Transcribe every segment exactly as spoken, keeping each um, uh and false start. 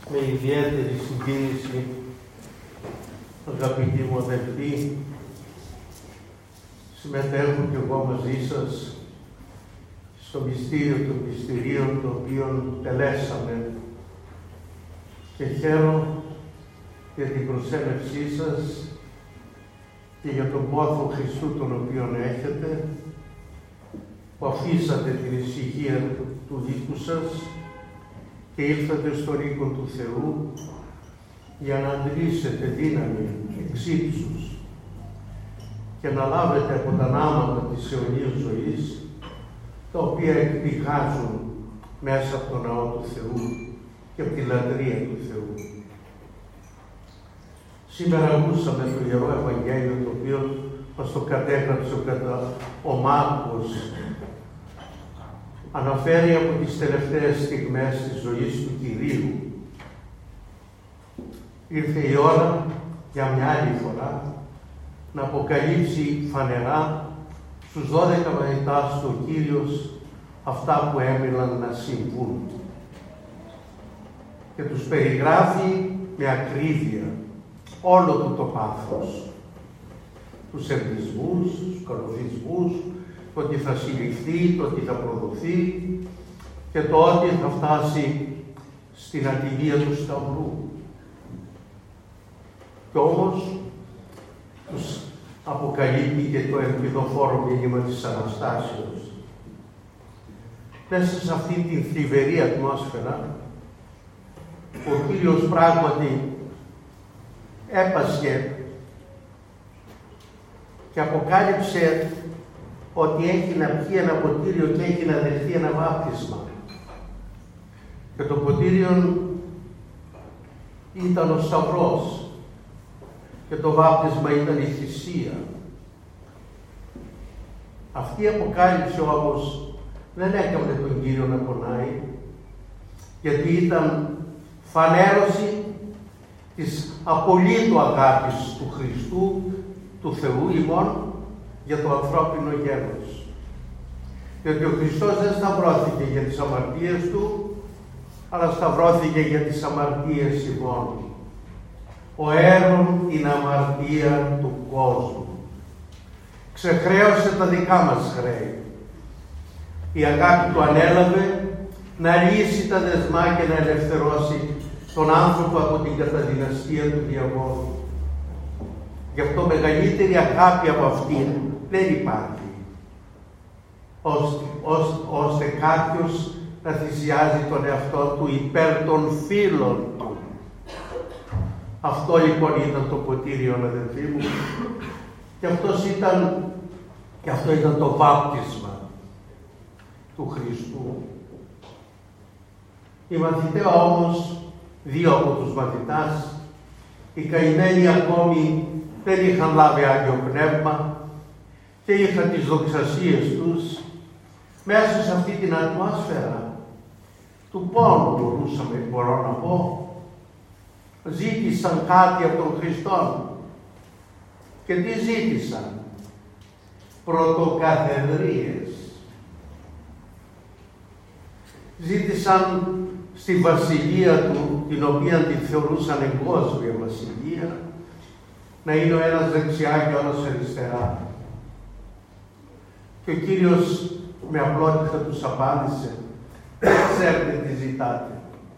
με ιδιαίτερη συγκίνηση, αγαπητοί μου αδελφοί, συμμετέχω και εγώ μαζί σας στο μυστήριο των μυστηρίων το οποίο τελέσαμε και χαίρομαι για την προσέλευσή σας και για τον πόθο Χριστού τον οποίο έχετε, που αφήσατε την ησυχία του οίκου σας και ήρθατε στον οίκο του Θεού για να αντλήσετε δύναμη εξ ύψους και να λάβετε από τα νάματα της αιωνίας ζωής, τα οποία εκπηγάζουν μέσα από τον ναό του Θεού και από τη λατρεία του Θεού. Σήμερα ακούσαμε το Ιερό Ευαγγέλιο, το οποίο μας το κατέγραψε ο Μάρκος. Αναφέρει από τις τελευταίες στιγμές της ζωής του Κυρίου. Ήρθε η ώρα για μια άλλη φορά να αποκαλύψει φανερά στους δώδεκα μαθητάς του Κύριος αυτά που έμειναν να συμβούν. Και τους περιγράφει με ακρίβεια όλο του το πάθος. Τους εμπισμούς, τους καλωδισμούς, το ότι θα συλληφθεί, το ότι θα προδοθεί και το ότι θα φτάσει στην ατιμία του Σταυρού. Κι όμως τους αποκαλύπτει και το ελπιδοφόρο μήνυμα της Αναστάσεως. Μέσα σε αυτή την θλιβερή ατμόσφαιρα, ο Κύριος πράγματι έπασχε και αποκάλυψε ότι έχει να πιει ένα ποτήριο και έχει να δεχτεί ένα βάπτισμα. Και το ποτήριο ήταν ο Σταυρός και το βάπτισμα ήταν η θυσία. Αυτή η αποκάλυψη όμως δεν έκανε τον Κύριο να πονάει, γιατί ήταν φανέρωση της απολύτου αγάπης του Χριστού, του Θεού ημών, για το ανθρώπινο γένος. Γιατί ο Χριστός δεν σταυρώθηκε για τις αμαρτίες Του, αλλά σταυρώθηκε για τις αμαρτίες ημών. Ο έρων την αμαρτία του κόσμου. Ξεχρέωσε τα δικά μας χρέη. Η αγάπη Του ανέλαβε να λύσει τα δεσμά και να ελευθερώσει τον άνθρωπο από την καταδυναστία του διαβόλου. Γι' αυτό μεγαλύτερη αγάπη από αυτήν δεν υπάρχει, ώστε, ώστε, ώστε κάποιος να θυσιάζει τον εαυτό του υπέρ των φίλων του. Αυτό λοιπόν ήταν το ποτήριο, αδελφοί μου, και, αυτός ήταν, και αυτό ήταν το βάπτισμα του Χριστού. Οι μαθητές όμως, δύο από τους μαθητάς, οι καημένοι ακόμη δεν είχαν λάβει Άγιο Πνεύμα και είχαν τις δοξασίες τους. Μέσα σε αυτή την ατμόσφαιρα του πόνου, μπορούσαμε, μπορώ να πω, ζήτησαν κάτι από τον Χριστό. Και τι ζήτησαν? Πρωτοκαθεδρίες. Ζήτησαν στη βασιλεία Του, την οποία τη θεωρούσαν εγκόσμια βασιλεία, να είναι ο ένας δεξιά και ο άλλος αριστερά. Και ο Κύριος με απλότητα τους απάντησε, ξέρετε τι ζητάτε.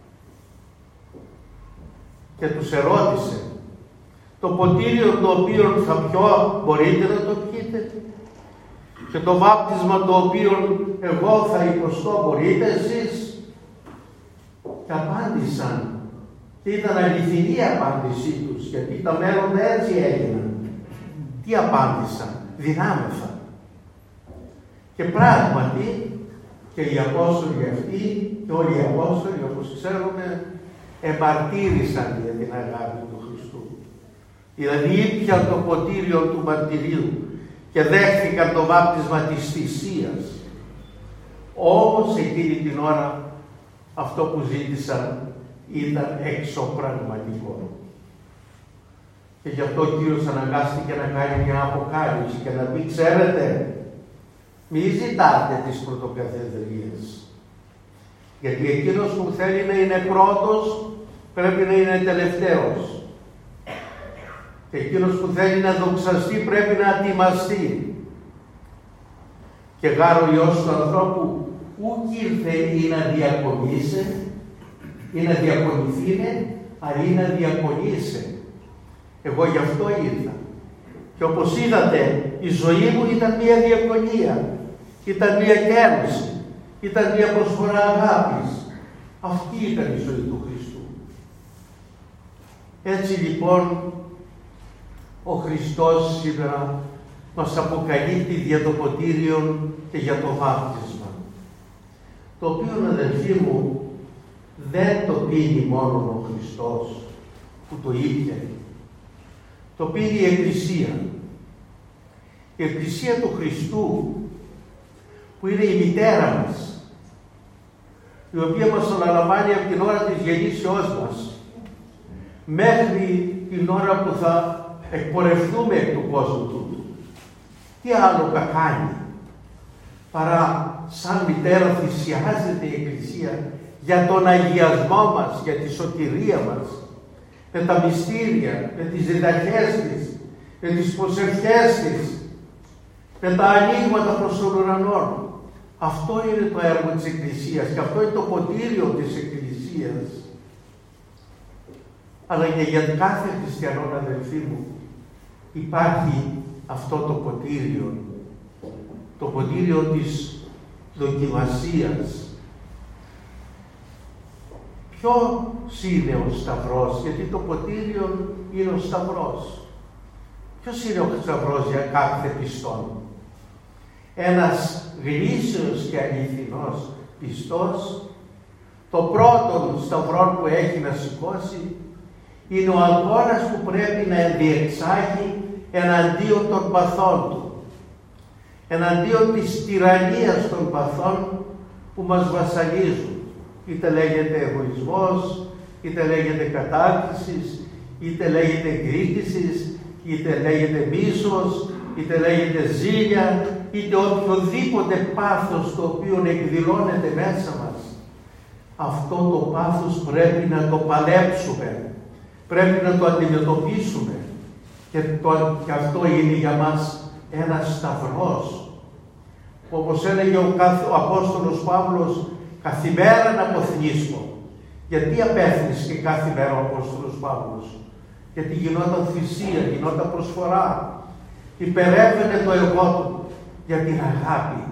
Και τους ερώτησε, το ποτήριο το οποίο θα πιω μπορείτε να το πιείτε? Και το βάπτισμα το οποίο εγώ θα υποστώ μπορείτε εσείς? Και απάντησαν. Και ήταν αληθινή η απάντησή τους, γιατί τα μέλλοντα έτσι έγιναν. Τι απάντησαν? Δυνάμεθα. Και πράγματι και οι Απόστολοι αυτοί και όλοι οι Απόστολοι, όπως ξέρουμε, εμαρτύρησαν για την αγάπη του Χριστού. Δηλαδή ήπιαν το ποτήριο του μαρτυρίου και δέχθηκαν το βάπτισμα της θυσίας. Όμως εκείνη την ώρα αυτό που ζήτησαν ήταν εξωπραγματικό. Και γι' αυτό ο Κύριος αναγκάστηκε να κάνει μια αποκάλυψη και να πει, ξέρετε, μη ζητάτε τις πρωτοκαθεδρίες. Γιατί εκείνος που θέλει να είναι πρώτος πρέπει να είναι τελευταίος. Και εκείνος που θέλει να δοξαστεί πρέπει να ατιμαστεί. Και γάρ ο Υιός του ανθρώπου ούκ ήρθε ή να διακονήσε, ή να διακονηθήνε, αλλά ή να διακονήσε. Εγώ γι' αυτό ήρθα. Και όπως είδατε, η ζωή μου ήταν μια διακονία, ήταν μια κέρωση, ήταν μια προσφορά αγάπης. Αυτή ήταν η ζωή του Χριστού. Έτσι λοιπόν, ο Χριστός σήμερα μας αποκαλύπτει για το ποτήριο και για το βάπτισμα, το οποίο, αδελφοί μου, δεν το πίνει μόνο ο Χριστός που το ήπια. Το πίνει η Εκκλησία. Η Εκκλησία του Χριστού, που είναι η μητέρα μας, η οποία μας αναλαμβάνει από την ώρα της γεννήσεώς μας μέχρι την ώρα που θα εκπορευτούμε εκ του κόσμου τούτου. Τι άλλο θα κάνει παρά σαν μητέρα θυσιάζεται η Εκκλησία για τον αγιασμό μας, για τη σωτηρία μας, με τα μυστήρια, με τις διδαχές της, με τις προσευχές της, με τα ανοίγματα προς τον ουρανό. Αυτό είναι το έργο της Εκκλησίας και αυτό είναι το ποτήριο της Εκκλησίας. Αλλά και για κάθε χριστιανό, αδελφοί μου, υπάρχει αυτό το ποτήριο, το ποτήριο της δοκιμασίας. Ποιος είναι ο Σταυρός? Γιατί το ποτήριο είναι ο Σταυρός. Ποιος είναι ο Σταυρός για κάθε πιστόν? Ένας γνήσιος και αληθινός πιστός, το πρώτο Σταυρό που έχει να σηκώσει είναι ο αγώνας που πρέπει να διεξάγει εναντίον των παθών του, εναντίον της τυραννίας των παθών που μας βασανίζουν. Είτε λέγεται εγωισμός, είτε λέγεται κατάκτησης, είτε λέγεται εκδίκησης, είτε λέγεται μίσος, είτε λέγεται ζήλια, είτε οποιοδήποτε πάθος το οποίο εκδηλώνεται μέσα μας. Αυτό το πάθος πρέπει να το παλέψουμε, πρέπει να το αντιμετωπίσουμε και, το, και αυτό είναι για μας ένας σταυρός. Όπως έλεγε ο, ο Απόστολος Παύλος, καθημέρα να αποθνίσκω. Γιατί απέθνισκε κάθε μέρα ο Απόστολος Παύλος? Γιατί γινόταν θυσία, γινόταν προσφορά. Υπερεύαινε το εγώ του για την αγάπη.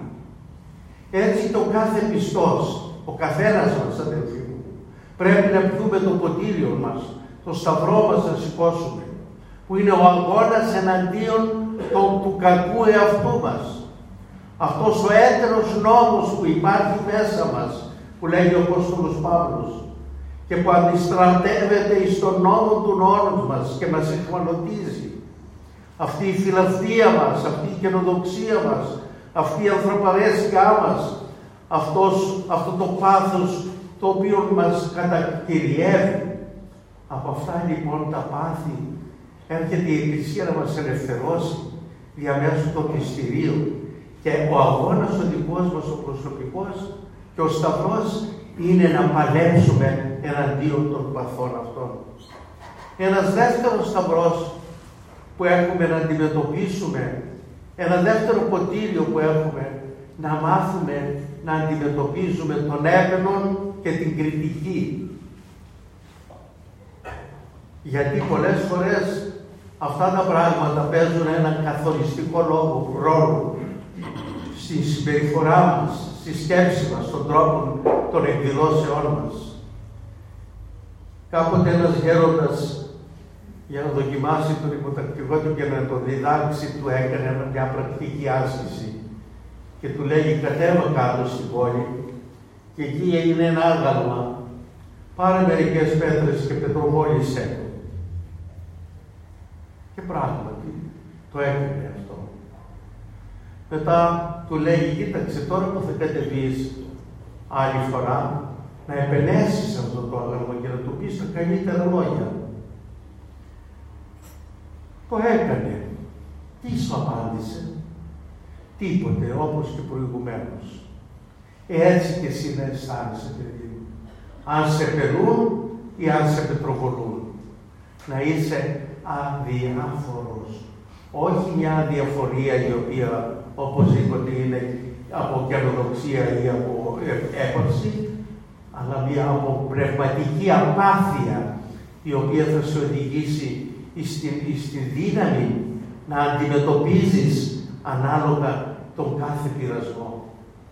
Έτσι το κάθε πιστός, ο καθένας μας, αδελφοί μου, πρέπει να πιούμε το ποτήριο μας, το σταυρό μας να σηκώσουμε, που είναι ο αγώνας εναντίον του, του κακού εαυτού μας. Αυτός ο έτερος νόμος που υπάρχει μέσα μας, που λέγει ο Απόστολος Παύλος, και που αντιστρατεύεται εις τον νόμο του νόμου μας και μας εχμαλωτίζει. Αυτή η φιλαυτία μας, αυτή η καινοδοξία μας, αυτή η ανθρωπαρέσκειά μας, αυτός, αυτό το πάθος το οποίο μας κατακυριεύει. Από αυτά λοιπόν τα πάθη έρχεται η Εκκλησία να μας ελευθερώσει διαμέσου των μυστηρίων. Και ο αγώνας ο δικός μας, ο προσωπικός και ο σταυρός είναι να παλέψουμε εναντίον των παθών αυτών. Ένας δεύτερος σταυρός που έχουμε να αντιμετωπίσουμε, ένα δεύτερο ποτήριο που έχουμε, να μάθουμε να αντιμετωπίζουμε τον έπαινον και την κριτική. Γιατί πολλές φορές αυτά τα πράγματα παίζουν έναν καθοριστικό λόγο, ρόλο στη συμπεριφορά μας, στη σκέψη μας, στον τρόπο των εκδηλώσεών μας. Κάποτε ένας γέροντας, για να δοκιμάσει τον υποτακτικό του και να το διδάξει, του έκανε μια πρακτική άσκηση και του λέγει κατέβα κάτω στην πόλη και εκεί έγινε ένα άγαλμα, πάρε μερικές πέτρες και πετροβόλησέ το. Και πράγματι το έκανε αυτό. Μετά του λέγει, κοίταξε, τώρα που θα κατεβείς άλλη φορά, να επενέσεις αυτό το άγαλμα και να του πεις τα καλύτερα λόγια. Το έκανε. Τι σου απάντησε? Τίποτε, όπως και προηγουμένως. Έτσι και εσύ να αισθάνεσαι, παιδί μου. Αν σε περούν, ή αν σε πετροβολούν. Να είσαι αδιάφορος. Όχι μια αδιαφορία η οποία οπωσδήποτε είναι από καινοδοξία ή από έπαρση, αλλά μια από πνευματική απάθεια η οποία θα σε οδηγήσει στην, στην δύναμη να αντιμετωπίζεις ανάλογα τον κάθε πειρασμό.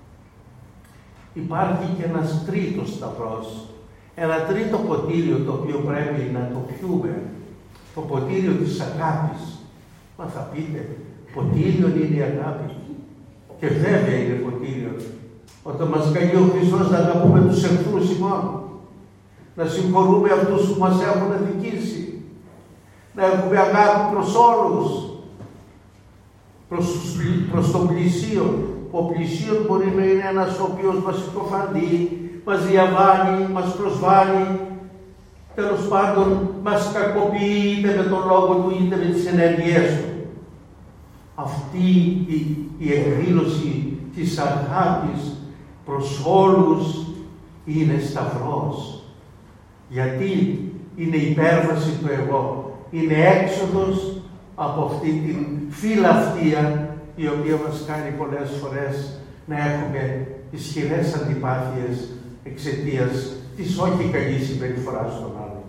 Υπάρχει και ένας τρίτος σταυρός, ένα τρίτο ποτήριο το οποίο πρέπει να το πιούμε, το ποτήριο της αγάπης. Μα θα πείτε, ποτήριο είναι η αγάπη. Και βέβαια είναι ποτήριο. Όταν μας καλεί ο Χριστός να αγαπούμε τους εχθρούς ημών, να συγχωρούμε αυτούς που μας έχουν αδικήσει, να έχουμε αγάπη προς όλους, προς, προς τον πλησίον. Ο πλησίον μπορεί να είναι ένας ο οποίος μας υποφαντεί, μας διαβάνει, μας προσβάλλει, τέλος πάντων μας κακοποιεί είτε με τον λόγο του είτε με τις ενέργειές του. Αυτή η, η εκδήλωση της αγάπης προς όλους είναι σταυρός. Γιατί είναι υπέρβαση του εγώ. Είναι έξοδος από αυτή την φιλαυτία η οποία μας κάνει πολλές φορές να έχουμε ισχυρές αντιπάθειες εξαιτίας της όχι καλής συμπεριφοράς των άλλων.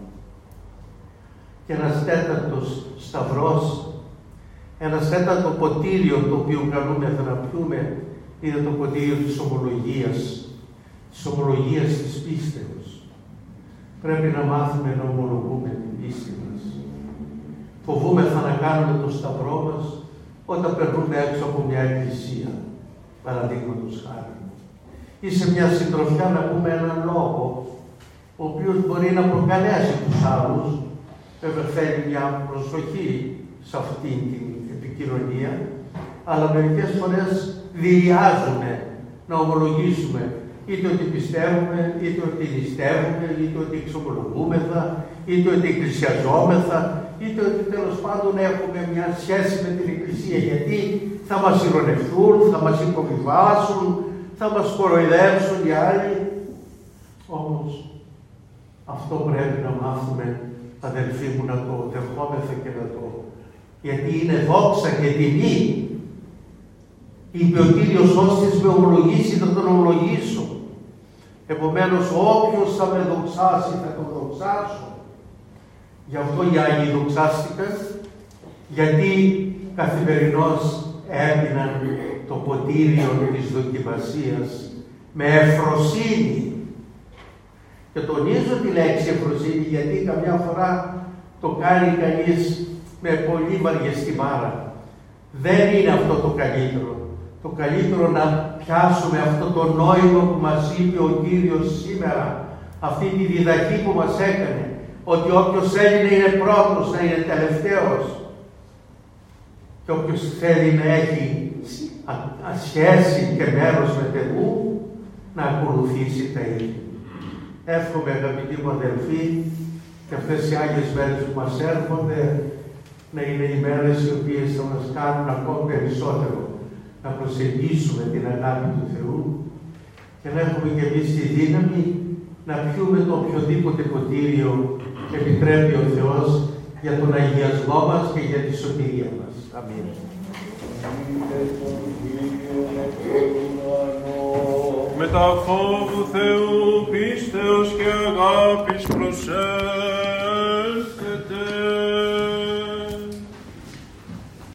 Και ένας τέταρτος σταυρός, ένας τέταρτο ποτήριο το οποίο καλούμεθα να πιούμε είναι το ποτήριο της ομολογίας, της ομολογίας της πίστεως. Πρέπει να μάθουμε να ομολογούμε την πίστη μας. Φοβούμεθα να κάνουμε το σταυρό μας όταν περνούμε έξω από μια εκκλησία, παραδείγματος χάρη. Ή σε μια συντροφιά να πούμε έναν λόγο, ο οποίος μπορεί να προκαλέσει τους άλλους, βέβαια θέλει μια προσοχή σε αυτή την επικοινωνία, αλλά μερικές φορές διειάζουμε να ομολογήσουμε είτε ότι πιστεύουμε, είτε ότι νηστεύουμε, είτε ότι εξομολογούμεθα, είτε ότι εκκλησιαζόμεθα, είτε ότι τέλος πάντων έχουμε μια σχέση με την Εκκλησία, γιατί θα μας ειρωνευτούν, θα μας υποβιβάσουν, θα μας κοροϊδέψουν οι άλλοι. Όμως αυτό πρέπει να μάθουμε, αδελφοί μου, να το δεχόμεθα και να το, γιατί είναι δόξα και τιμή. Είπε ο Κύριος, όσοι με ομολογήσει θα τον ομολογήσω. Επομένως όποιος θα με δοξάσει θα τον δοξάσω. Γι' αυτό οι Άγιοι δοξάστηκαν, γιατί καθημερινώς έπιναν το ποτήριο της δοκιμασίας με ευφροσύνη. Και τονίζω τη λέξη ευφροσύνη, γιατί καμιά φορά το κάνει κανείς με πολύ βαριεστημάρα. Δεν είναι αυτό το καλύτερο. Το καλύτερο να πιάσουμε αυτό το νόημα που μας είπε ο Κύριος σήμερα, αυτή τη διδαχή που μας έκανε, ότι όποιος θέλει να είναι πρώτος, να είναι τελευταίος, και όποιος θέλει να έχει σχέση και μέρος με Θεού, να ακολουθήσει τα ίδια. Εύχομαι, αγαπητοί μου αδελφοί, και αυτές οι Άγιες μέρες που μας έρχονται να είναι οι μέρες οι οποίες θα μας κάνουν ακόμη περισσότερο να προσεγγίσουμε την αγάπη του Θεού και να έχουμε και εμείς τη δύναμη να πιούμε το οποιοδήποτε ποτήριο επιτρέπει ο Θεός για τον αγιασμό μας και για τη σωτηρία μας. Αμήν. Με τα φόβου Θεού, πίστεως και αγάπης προσέ.